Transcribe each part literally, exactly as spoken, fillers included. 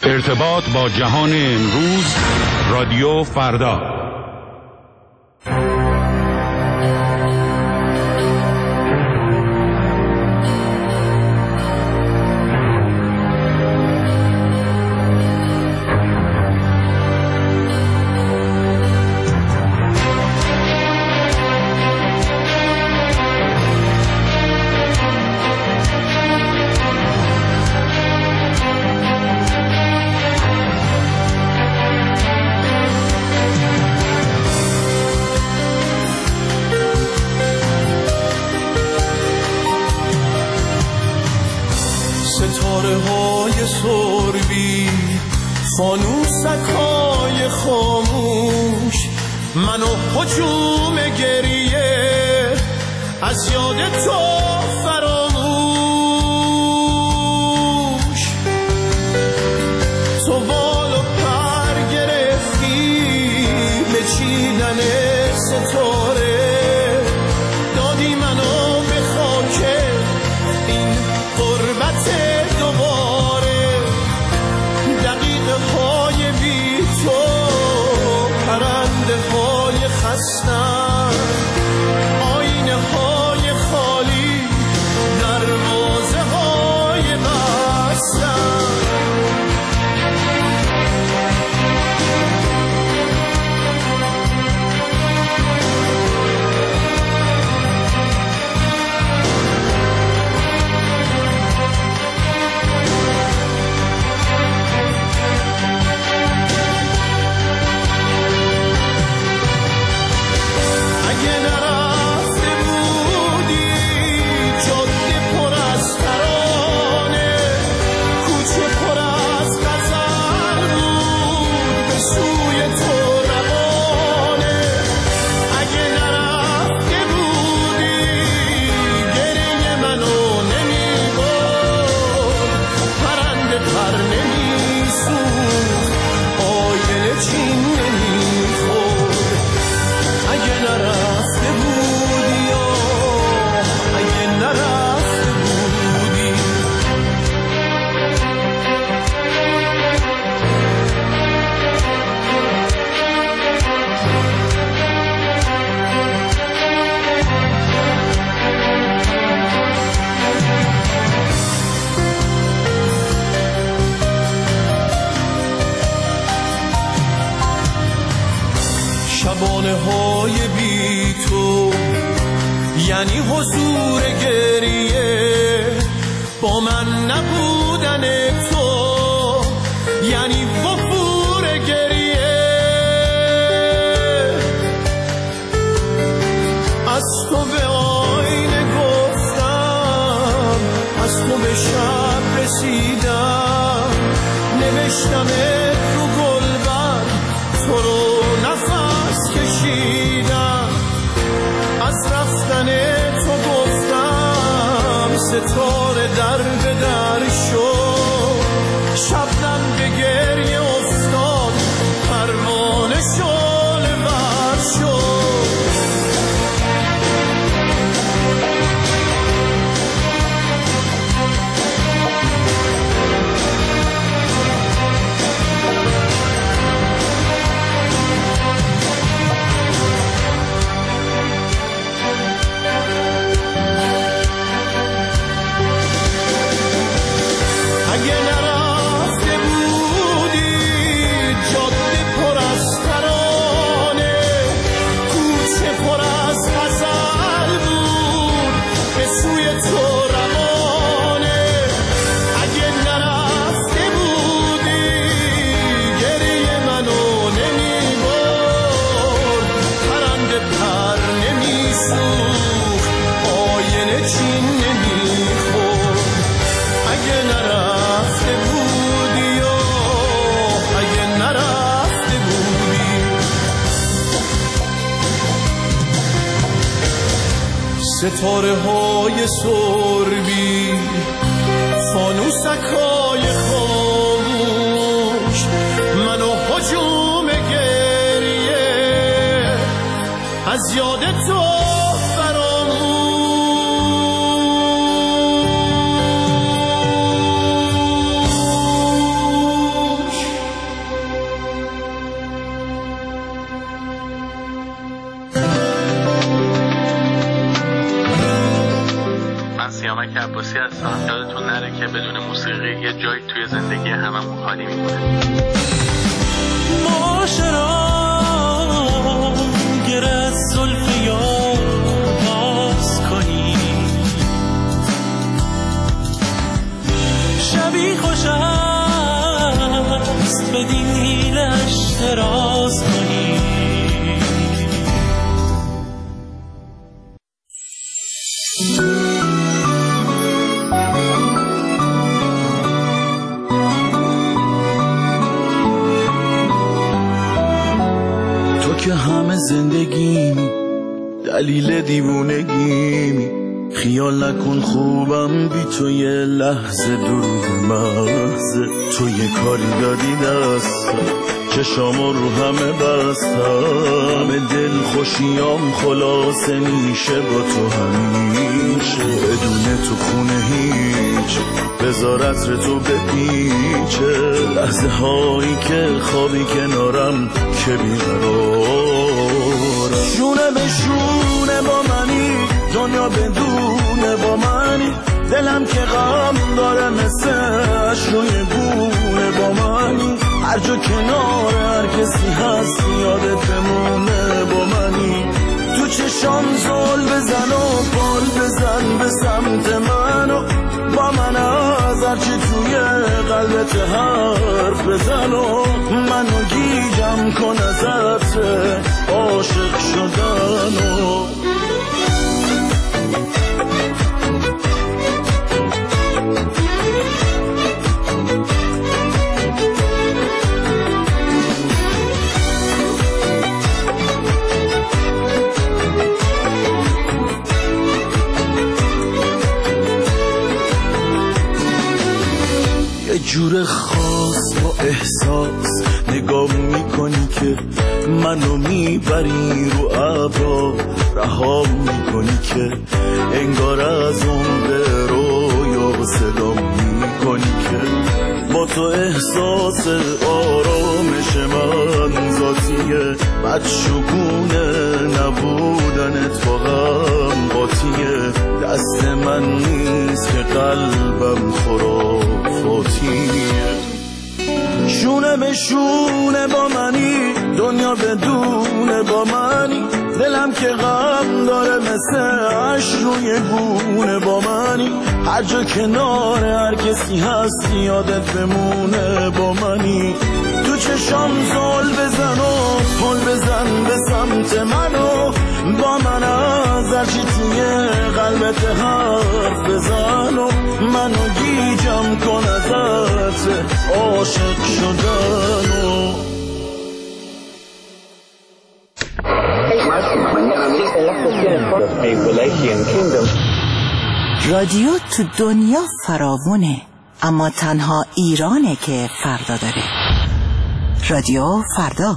ارتباط با جهان امروز، رادیو فردا. ستاره های سربی، فانوسکای خاموش، منو هجوم گریه از یاد تو فراموش. تو بال و پر گرفتی به چیدن ستاره، دادی منو به خاک این غربت دوباره. دقیقه های بی تو پرنده های خستن، آینه های خالی دروازه های بستن. شبانه های بی تو یعنی حضور گریه، با من نبودن تو یعنی وفور گریه. از تو به آینه گفتم، از تو به شب رسیدم، نوشتم رو گلبر تو رو نفس کشیدم. از رفتن تو گفتم ستاره در به در شد، شبنم به گریه افتاد، پروانه شعله ور شد. ستاره های سربی، فانوسکای خاموش، منو هجوم گریه از یاد تو فراموش. یه جایی توی زندگی هممون خالی میمونه. ما چرا گر از زلف یار باز کنی، شبی خوش است به دیلش دراز کنی. که همه زندگیمی دلیل دیوونگیمی، خیال نکن خوبم بی تو یه لحظه دروغ محضه. تو یه کاری دادی دستم چشامو رو همه بستم، دل خوشیام خلاصه میشه با تو همیشه. بدون تو خونه هیچ بذار عطر تو بپیچه، لحظه هایی که خوابی کنارم که بیقرارم. شونه به شونه با منی، دنیا بدونه با منی، دلم که غم داره مثل اشروی بونه با منی. هر جا کنار هر کسی هست یادت بمونه با منی. تو چشام زل بزن و پال بزن به سمت منو، با من از هرچی توی قلبت حرف بزن و منو گیجم کن ازت عاشق شدنو. یه جور خاص با احساس نگاه میکنی که منو میبری رو ابرا، رها میکنی که انگار از اون به رویا صدا میکنی که با تو احساس آرامش من ذاتیه، بدشگونه نبودنت واقعا قاطیه. دست من نیست که قلبم خرافاتیه. شونه به شونه با منی، دنیا بدونه با منی، دلم که غم داره مثل اشروی گونه با منی. هر جا کنار هر کسی هست یادت بمونه با منی. تو چشام زل بزن و پل بزن به سمت منو، با من از هرچی توی قلبت حرف بزن و منو گیجم کن ازت عاشق شدنو. رادیو تو دنیا فراوونه، اما تنها ایرانه که فردا داره. رادیو فردا.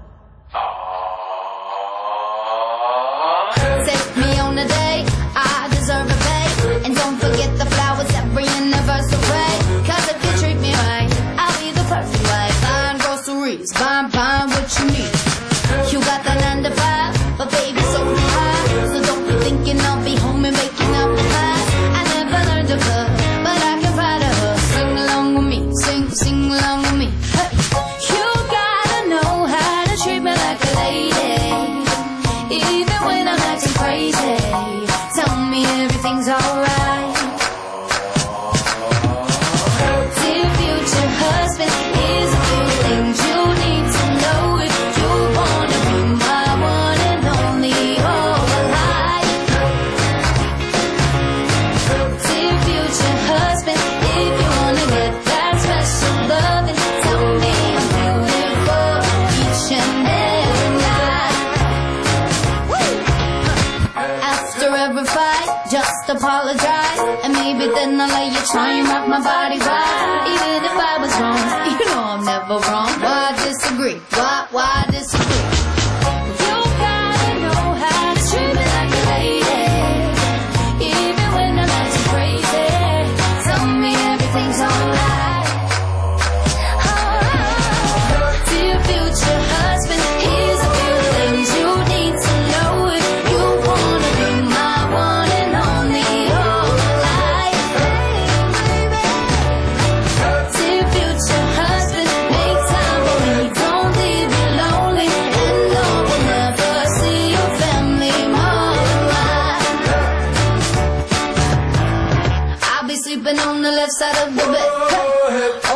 Buying, buying what you need. You got that nine to five, but baby so high. So don't be thinking I'll be home and making out the pies. I never learned to cook, but I can find a hook. Sing along with me, sing, sing along with me. Hey. You gotta know how to treat me like a lady, even when I'm acting crazy. Tell me everything's alright. Dear future husband, here's a few things you need to know if you wanna be my one and only all alive. Dear future husband, if you wanna get that special loving, tell me I'm beautiful each and every night. After every fight, just apologize, and maybe then I'll let you try and rock my body right. Even if I was wrong, you know I'm never wrong. Why disagree? Why, why disagree? You gotta know how to treat me like a lady, even when I'm acting crazy. Tell me everything's alright. Alright. Dear future husband, here's a few things you need to know if you wanna be my one and only all alive.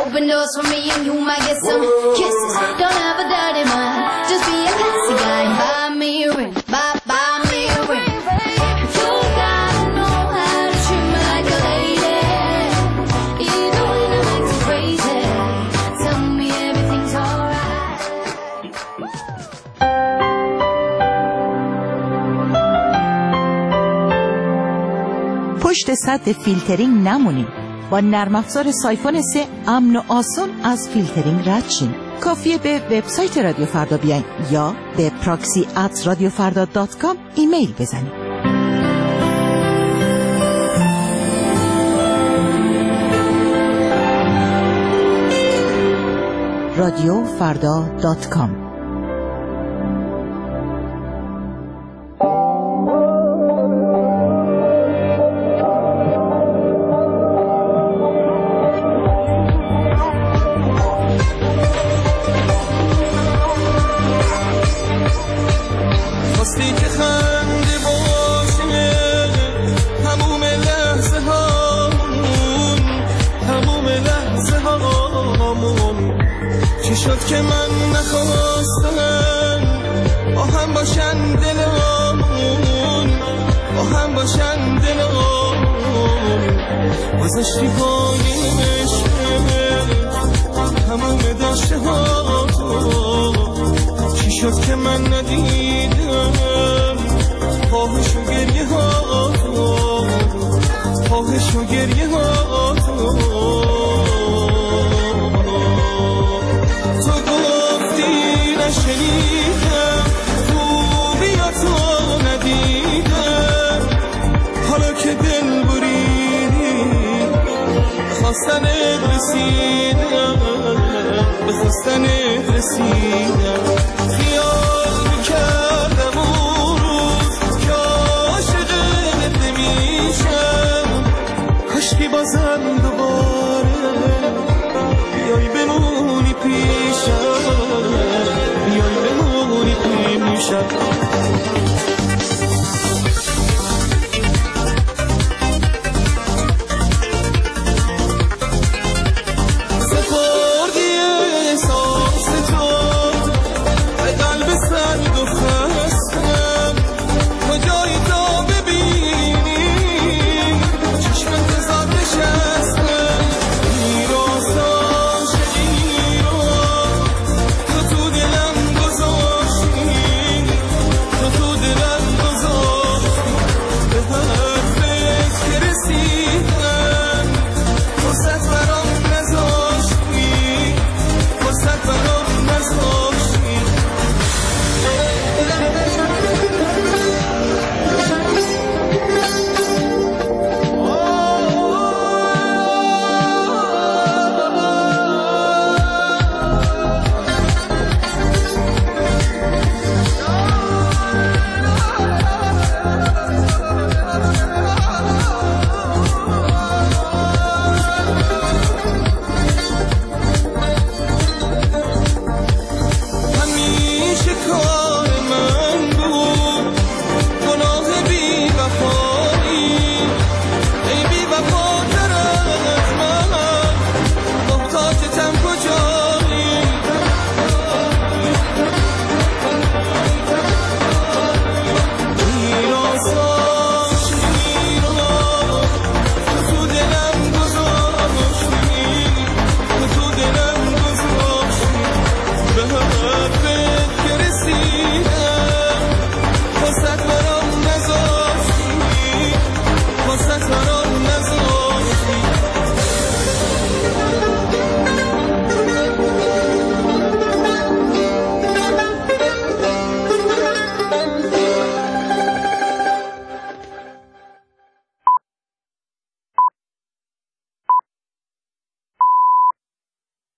open doors for me and you might get some kisses. Don't have a dirty mind, just be a classy guy. Buy me a ring, buy, buy me a ring. You gotta know how to treat me like a lady. Even when I'm acting crazy, tell me everything's alright. پشت سد فیلترینگ نمونید. با نرم افزار سایفون سه امن و آسان از فیلترینگ رد شین. کافیه به وبسایت رادیو فردا بیاین یا به پراکسی ات رادیو فردا دات کام ایمیل بزنید. رادیو فردا دات کام. شد که من نخواستم با هم باشن دلمون، با هم باشن دلمون. گذاشتی پای عشقت تمام داشته ها تو. چی شد که من ندیدم خواهش و گریه ها تو، خواهش و گریه ها تو. نشنیدم خوبیا تو ندیدم، حالا که دل بریدی خواستنت رسیدم، به خواستنت رسیدم. خیال میکردم اون روز که عاشقت نمیشم، کاشکی بازم دوباره بیایی بمونی پیشم، بیایی بمونی پیشم.